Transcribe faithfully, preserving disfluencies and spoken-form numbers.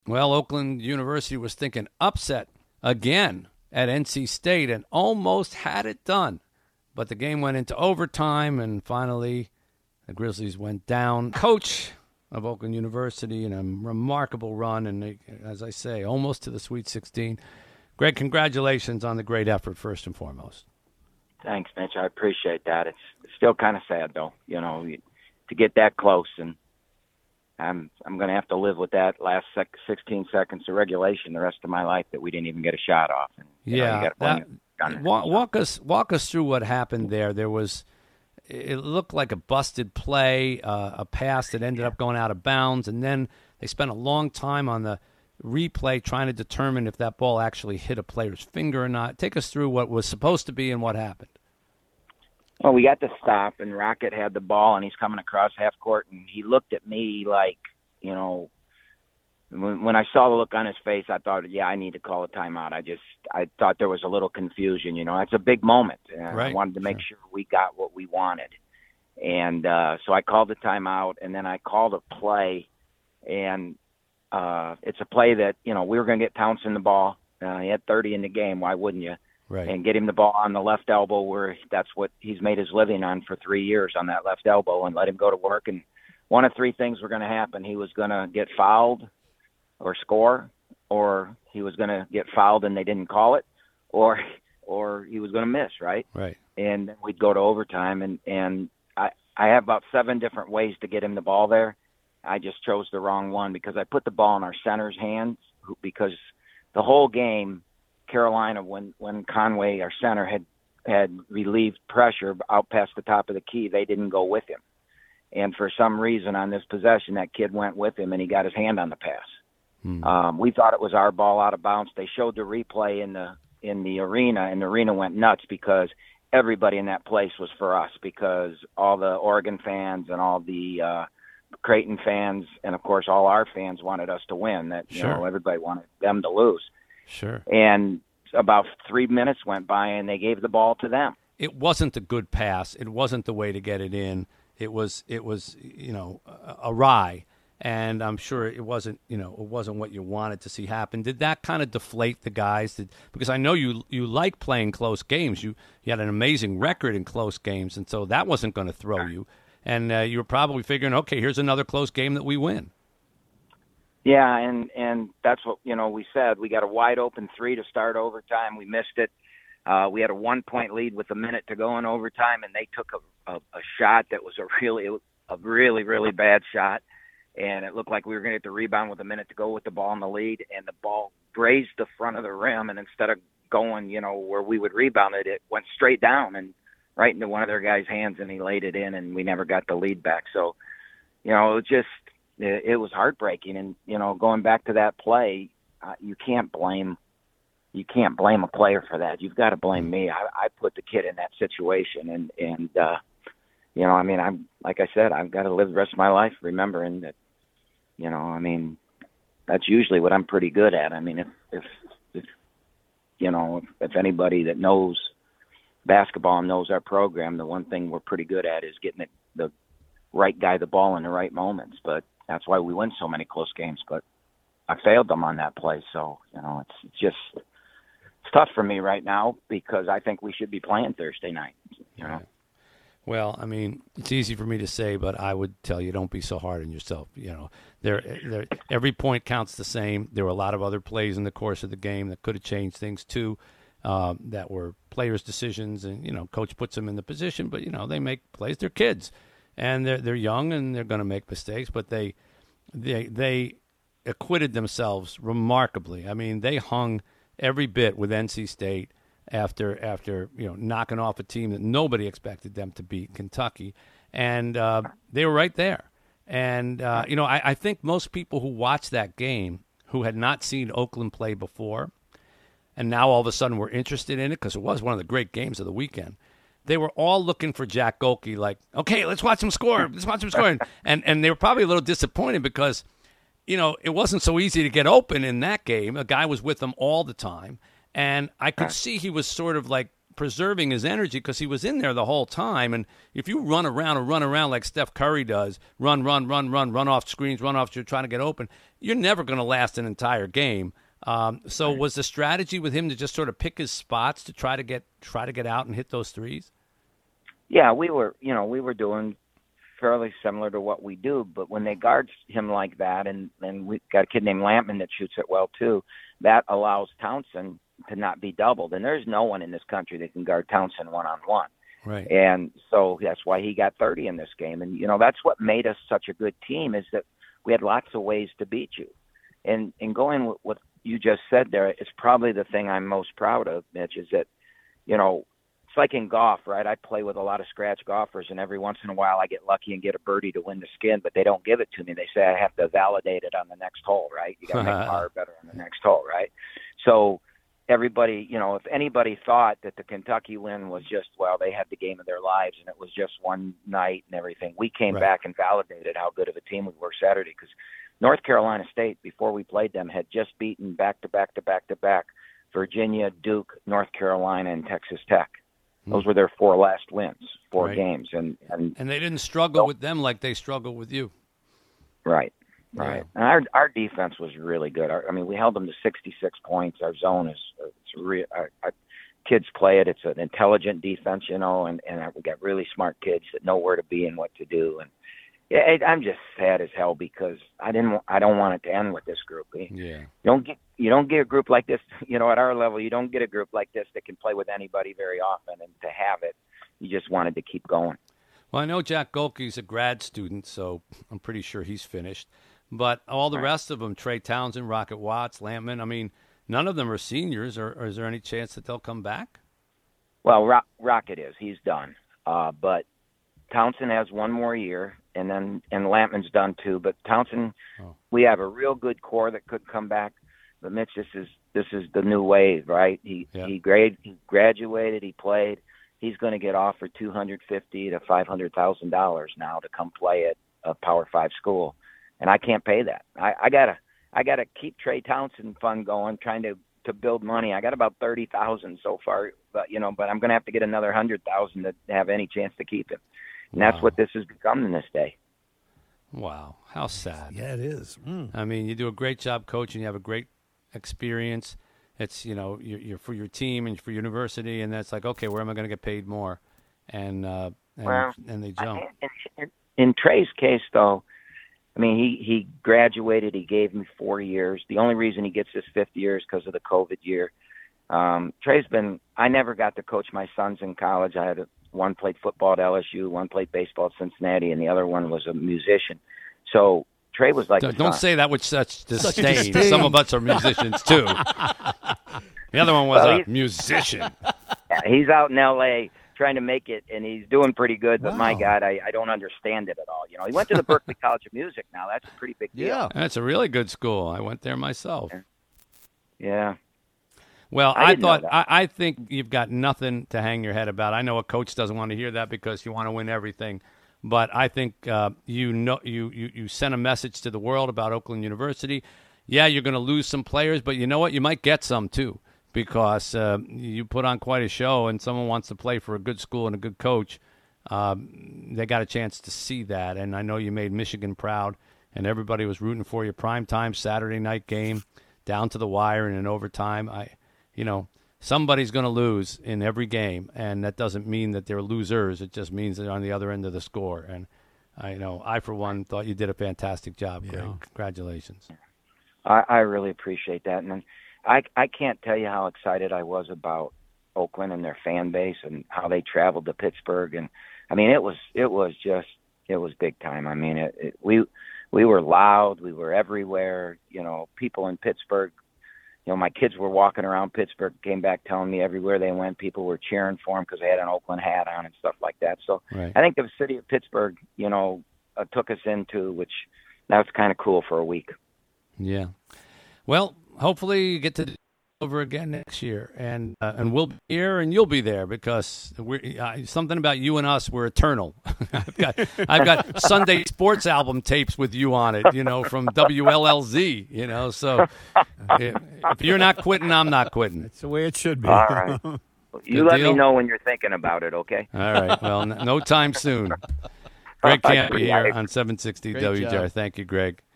Well, Oakland University was thinking upset again at N C State and almost had it done. But the game went into overtime, and finally the Grizzlies went down. Coach of Oakland University in a remarkable run, and they, as I say, almost to the Sweet sixteen. Greg, congratulations on the great effort, first and foremost. Thanks, Mitch. I appreciate that. It's still kind of sad, though, you know, to get that close, and I'm I'm going to have to live with that last sec- sixteen seconds of regulation the rest of my life that we didn't even get a shot off. And, yeah, know, that, walk, walk us walk us through what happened there. There was, it looked like a busted play, uh, a pass that ended up going out of bounds, and then they spent a long time on the replay trying to determine if that ball actually hit a player's finger or not. Take us through what was supposed to be and what happened. Well, we got the stop, and Rocket had the ball, and he's coming across half court, and he looked at me like, you know, when, when I saw the look on his face, I thought, yeah, I need to call a timeout. I just, I thought there was a little confusion, you know. It's a big moment, and right. I wanted to make sure. sure we got what we wanted. And uh, so I called the timeout, and then I called a play, and uh, it's a play that, you know, we were going to get Townsend the ball. Uh, he had thirty in the game. Why wouldn't you? Right. And get him the ball on the left elbow where that's what he's made his living on for three years, on that left elbow, and let him go to work. And one of three things were going to happen. He was going to get fouled or score, or he was going to get fouled and they didn't call it, or or he was going to miss, right? Right. And then we'd go to overtime, and, and I, I have about seven different ways to get him the ball there. I just chose the wrong one because I put the ball in our center's hands because the whole game – Carolina, when, when Conway, our center, had had relieved pressure out past the top of the key, they didn't go with him. And for some reason on this possession, that kid went with him, and he got his hand on the pass. Hmm. Um, we thought it was our ball out of bounds. They showed the replay in the in the arena, and the arena went nuts because everybody in that place was for us, because all the Oregon fans and all the uh, Creighton fans and, of course, all our fans wanted us to win. That you sure. know, everybody wanted them to lose. Sure. And about three minutes went by, and they gave the ball to them. It wasn't a good pass. It wasn't the way to get it in. It was, it was, you know, awry. And I'm sure it wasn't, you know, it wasn't what you wanted to see happen. Did that kind of deflate the guys? Did, because I know you you like playing close games. You you had an amazing record in close games, and so that wasn't going to throw you. And uh, you were probably figuring, okay, here's another close game that we win. Yeah, and, and that's what, you know, we said. We got a wide-open three to start overtime. We missed it. Uh, we had a one-point lead with a minute to go in overtime, and they took a, a, a shot that was a really, a really, really bad shot. And it looked like we were going to get the rebound with a minute to go with the ball in the lead, and the ball grazed the front of the rim, and instead of going, you know, where we would rebound it, it went straight down and right into one of their guys' hands, and he laid it in, and we never got the lead back. So, you know, it was just – it was heartbreaking. And, you know, going back to that play, uh, you can't blame you can't blame a player for that. You've got to blame me. I, I put the kid in that situation. And, and uh, you know, I mean, I'm like I said, I've got to live the rest of my life remembering that, you know, I mean, that's usually what I'm pretty good at. I mean, if, if, if you know, if, if anybody that knows basketball and knows our program, the one thing we're pretty good at is getting it, the right guy the ball in the right moments. But that's why we win so many close games. But I failed them on that play. So, you know, it's, it's just it's tough for me right now because I think we should be playing Thursday night, you know. Well, I mean, it's easy for me to say, but I would tell you, don't be so hard on yourself. You know, there, there, every point counts the same. There were a lot of other plays in the course of the game that could have changed things too, um, that were players' decisions. And, you know, coach puts them in the position, but, you know, they make plays. They're kids. And they're they're young and they're going to make mistakes, but they they they acquitted themselves remarkably. I mean, they hung every bit with N C State after after you know knocking off a team that nobody expected them to beat, Kentucky, and uh, they were right there. And uh, you know, I, I think most people who watched that game who had not seen Oakland play before, and now all of a sudden were interested in it because it was one of the great games of the weekend. They were all looking for Jack Golke, like, okay, let's watch him score. Let's watch him score. And and they were probably a little disappointed because, you know, it wasn't so easy to get open in that game. A guy was with them all the time. And I could see he was sort of like preserving his energy because he was in there the whole time. And if you run around and run around like Steph Curry does, run, run, run, run, run off screens, run off, you're trying to get open, you're never going to last an entire game. Um, so was the strategy with him to just sort of pick his spots to try to get try to get out and hit those threes? Yeah, we were, you know, we were doing fairly similar to what we do, but when they guard him like that, and, and we've got a kid named Lampman that shoots it well too, that allows Townsend to not be doubled. And there's no one in this country that can guard Townsend one-on-one. Right. And so that's why he got thirty in this game. And, you know, that's what made us such a good team, is that we had lots of ways to beat you. And, and going with what you just said there, it's probably the thing I'm most proud of, Mitch, is that, you know, it's like in golf, right? I play with a lot of scratch golfers, and every once in a while I get lucky and get a birdie to win the skin, but they don't give it to me. They say I have to validate it on the next hole, right? You got to make par better on the next hole, right? So everybody, you know, if anybody thought that the Kentucky win was just, well, they had the game of their lives and it was just one night and everything, we came right back and validated how good of a team we were Saturday, because North Carolina State, before we played them, had just beaten back-to-back-to-back-to-back Virginia, Duke, North Carolina, and Texas Tech. Those were their four last wins, four right. games. And, and and they didn't struggle so, with them like they struggled with you. Right, right. Yeah. And our our defense was really good. Our, I mean, we held them to sixty-six points. Our zone is it's re, our, our kids play it. It's an intelligent defense, you know, and, and we got really smart kids that know where to be and what to do. And yeah, it, I'm just sad as hell because I didn't. I don't want it to end with this group. Yeah. You don't get you don't get a group like this. You know, at our level, you don't get a group like this that can play with anybody very often. And to have it, you just wanted to keep going. Well, I know Jack Golke's a grad student, so I'm pretty sure he's finished. But all the right. rest of them, Trey Townsend, Rocket Watts, Lampman, I mean, none of them are seniors. Or, or is there any chance that they'll come back? Well, Ro- Rocket is. He's done. Uh, but Townsend has one more year. And then and Lampman's done too, but Townsend, oh. we have a real good core that could come back. But Mitch, this is this is the new wave, right? He yeah. he grade he graduated, he played. He's going to get offered two hundred fifty to five hundred thousand dollars now to come play at a Power Five school, and I can't pay that. I, I gotta I gotta keep Trey Townsend fund going, trying to to build money. I got about thirty thousand so far, but you know, but I'm going to have to get another hundred thousand to have any chance to keep him. And wow. that's what this has become in this day. Wow. How sad. Yeah, it is. Mm. I mean, you do a great job coaching. You have a great experience. It's, you know, you're, you're for your team and for university, and that's like, okay, where am I going to get paid more? And uh, and, well, and they jump. In, in, in Trey's case, though, I mean, he, he graduated. He gave me four years. The only reason he gets his fifth year is because of the COVID year. Um, Trey's been – I never got to coach my sons in college. I had a One played football at L S U, one played baseball at Cincinnati, and the other one was a musician. So Trey was like, don't, don't say that with such disdain. Such Some of us are musicians too. The other one was well, a musician. Yeah, he's out in L A trying to make it, and he's doing pretty good. But wow. my God, I, I don't understand it at all. You know, he went to the Berklee College of Music. Now that's a pretty big deal. Yeah, that's a really good school. I went there myself. Yeah. yeah. Well, I, I thought I, I think you've got nothing to hang your head about. I know a coach doesn't want to hear that because you want to win everything, but I think uh, you know you, you you sent a message to the world about Oakland University. Yeah, you're going to lose some players, but you know what? You might get some too because uh, you put on quite a show, and someone wants to play for a good school and a good coach. Um, they got a chance to see that, and I know you made Michigan proud, and everybody was rooting for you. Primetime Saturday night game, down to the wire and in overtime. I. You know, somebody's going to lose in every game, and that doesn't mean that they're losers. It just means they're on the other end of the score. And I know I, for one, thought you did a fantastic job. Yeah. Greg. Congratulations. I, I really appreciate that. And I, I can't tell you how excited I was about Oakland and their fan base and how they traveled to Pittsburgh. And, I mean, it was it was just it was big time. I mean, it, it, we we were loud. We were everywhere. You know, people in Pittsburgh. You know, my kids were walking around Pittsburgh, came back telling me everywhere they went, people were cheering for them because they had an Oakland hat on and stuff like that. So right. I think the city of Pittsburgh, you know, uh, took us into, which that was kind of cool for a week. Yeah. Well, hopefully you get to do it over again next year, and uh, and we'll be here and you'll be there because we're uh, something about you and us. We're eternal. I've got I've got Sunday sports album tapes with you on it, you know, from W L L Z, you know. So if, if you're not quitting, I'm not quitting. It's the way it should be. All right. You Good let deal? me know when you're thinking about it, okay? All right. Well, n- no time soon. Greg Campe Yeah, here on seven sixty Great W J R. job. Thank you, Greg.